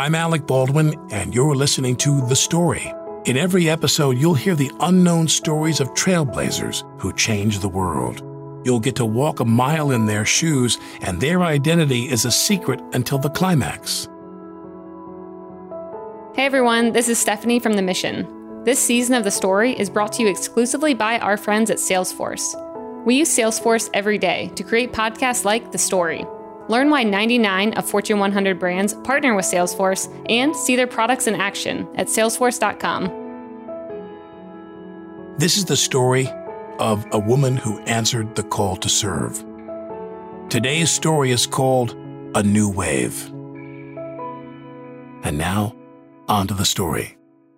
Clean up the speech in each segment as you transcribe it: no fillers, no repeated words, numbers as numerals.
I'm Alec Baldwin, and you're listening to The Story. In every episode, you'll hear the unknown stories of trailblazers who changed the world. You'll get to walk a mile in their shoes, and their identity is a secret until the climax. Hey everyone, this is Stephanie from The Mission. This season of The Story is brought to you exclusively by our friends at Salesforce. We use Salesforce every day to create podcasts like The Story. Learn why 99 of Fortune 100 brands partner with Salesforce and see their products in action at salesforce.com. This is the story of a woman who answered the call to serve. Today's story is called A New Wave. And now, on to the story.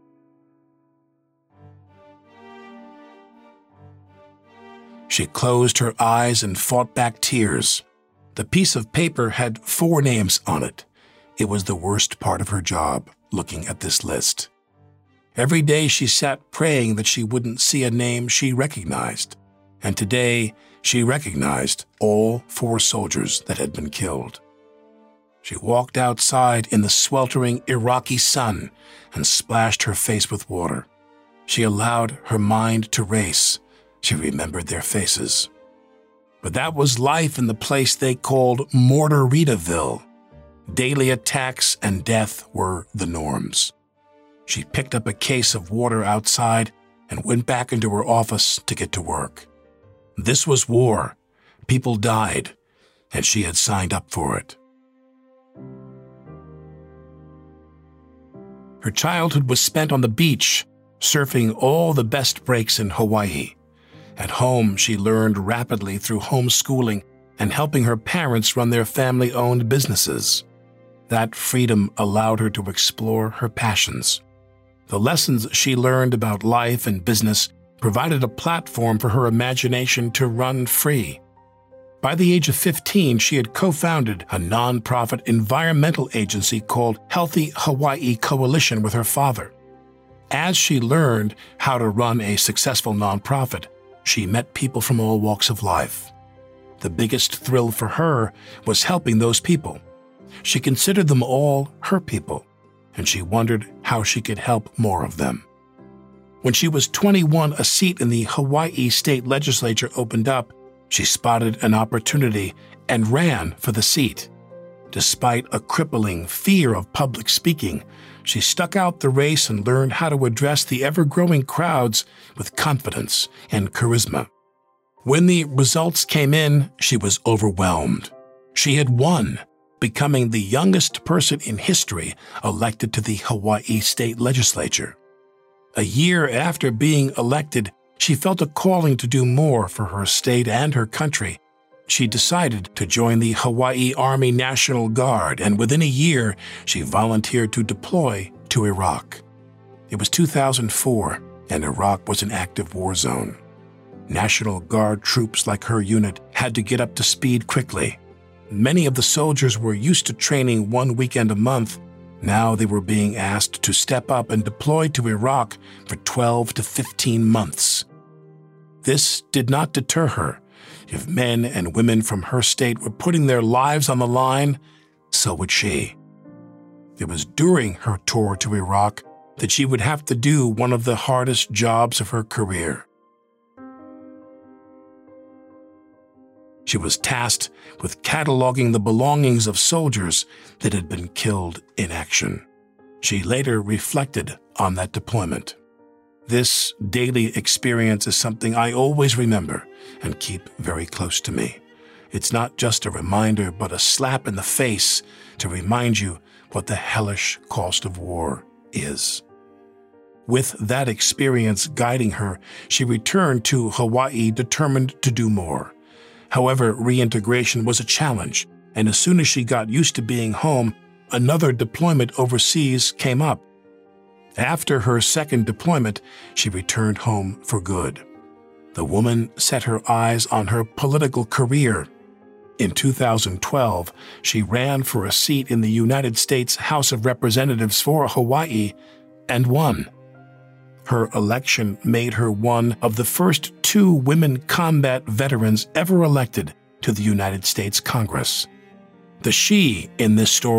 She closed her eyes and fought back tears. The piece of paper had 4 names on it. It was the worst part of her job, looking at this list. Every day she sat praying that she wouldn't see a name she recognized. And today she recognized all 4 soldiers that had been killed. She walked outside in the sweltering Iraqi sun and splashed her face with water. She allowed her mind to race. She remembered their faces. But that was life in the place they called Mortaritaville. Daily attacks and death were the norms. She picked up a case of water outside and went back into her office to get to work. This was war. People died, and she had signed up for it. Her childhood was spent on the beach, surfing all the best breaks in Hawaii. At home, she learned rapidly through homeschooling and helping her parents run their family-owned businesses. That freedom allowed her to explore her passions. The lessons she learned about life and business provided a platform for her imagination to run free. By the age of 15, she had co-founded a nonprofit environmental agency called Healthy Hawaii Coalition with her father. As she learned how to run a successful nonprofit, she met people from all walks of life. The biggest thrill for her was helping those people. She considered them all her people, and she wondered how she could help more of them. When she was 21, a seat in the Hawaii State Legislature opened up. She spotted an opportunity and ran for the seat. Despite a crippling fear of public speaking, she stuck out the race and learned how to address the ever-growing crowds with confidence and charisma. When the results came in, she was overwhelmed. She had won, becoming the youngest person in history elected to the Hawaii State Legislature. A year after being elected, she felt a calling to do more for her state and her country. She decided to join the Hawaii Army National Guard, and within a year, she volunteered to deploy to Iraq. It was 2004, and Iraq was an active war zone. National Guard troops like her unit had to get up to speed quickly. Many of the soldiers were used to training 1 weekend a month. Now they were being asked to step up and deploy to Iraq for 12 to 15 months. This did not deter her. If men and women from her state were putting their lives on the line, so would she. It was during her tour to Iraq that she would have to do one of the hardest jobs of her career. She was tasked with cataloging the belongings of soldiers that had been killed in action. She later reflected on that deployment. This daily experience is something I always remember and keep very close to me. It's not just a reminder, but a slap in the face to remind you what the hellish cost of war is. With that experience guiding her, she returned to Hawaii determined to do more. However, reintegration was a challenge, and as soon as she got used to being home, another deployment overseas came up. After her second deployment, she returned home for good. The woman set her eyes on her political career. In 2012, she ran for a seat in the United States House of Representatives for Hawaii and won. Her election made her one of the first 2 women combat veterans ever elected to the United States Congress. The she in this story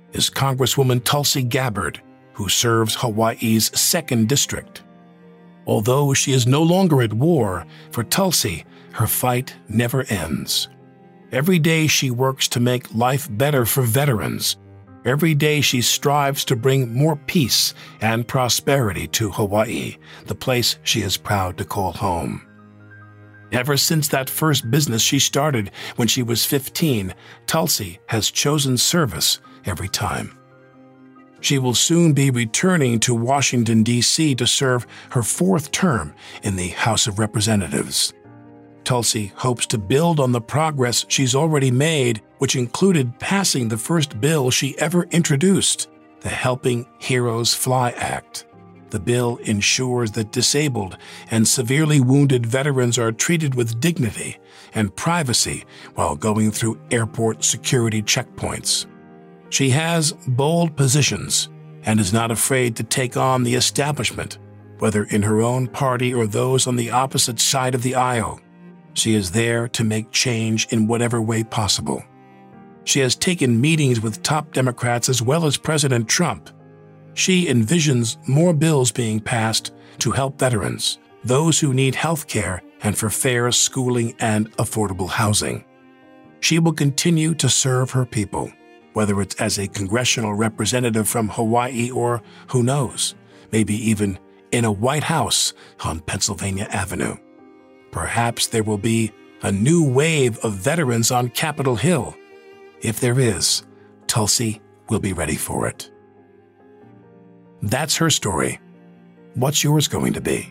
is Congresswoman Tulsi Gabbard, who serves Hawaii's 2nd District. Although she is no longer at war, for Tulsi, her fight never ends. Every day she works to make life better for veterans. Every day she strives to bring more peace and prosperity to Hawaii, the place she is proud to call home. Ever since that first business she started when she was 15, Tulsi has chosen service every time. She will soon be returning to Washington, D.C. to serve her 4th term in the House of Representatives. Tulsi hopes to build on the progress she's already made, which included passing the first bill she ever introduced, the Helping Heroes Fly Act. The bill ensures that disabled and severely wounded veterans are treated with dignity and privacy while going through airport security checkpoints. She has bold positions and is not afraid to take on the establishment, whether in her own party or those on the opposite side of the aisle. She is there to make change in whatever way possible. She has taken meetings with top Democrats as well as President Trump. She envisions more bills being passed to help veterans, those who need health care, and for fair schooling and affordable housing. She will continue to serve her people, whether it's as a congressional representative from Hawaii or, who knows, maybe even in a White House on Pennsylvania Avenue. Perhaps there will be a new wave of veterans on Capitol Hill. If there is, Tulsi will be ready for it. That's her story. What's yours going to be?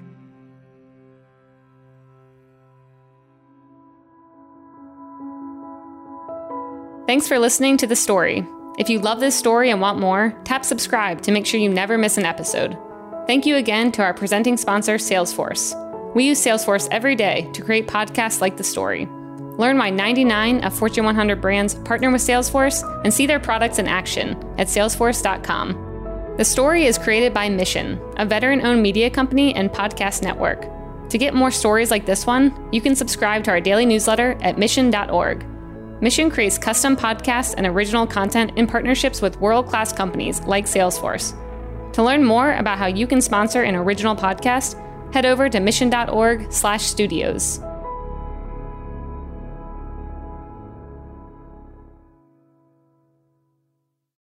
Thanks for listening to The Story. If you love this story and want more, tap subscribe to make sure you never miss an episode. Thank you again to our presenting sponsor, Salesforce. We use Salesforce every day to create podcasts like The Story. Learn why 99 of Fortune 100 brands partner with Salesforce and see their products in action at salesforce.com. The Story is created by Mission, a veteran-owned media company and podcast network. To get more stories like this one, you can subscribe to our daily newsletter at mission.org. Mission creates custom podcasts and original content in partnerships with world-class companies like Salesforce. To learn more about how you can sponsor an original podcast, head over to mission.org/studios.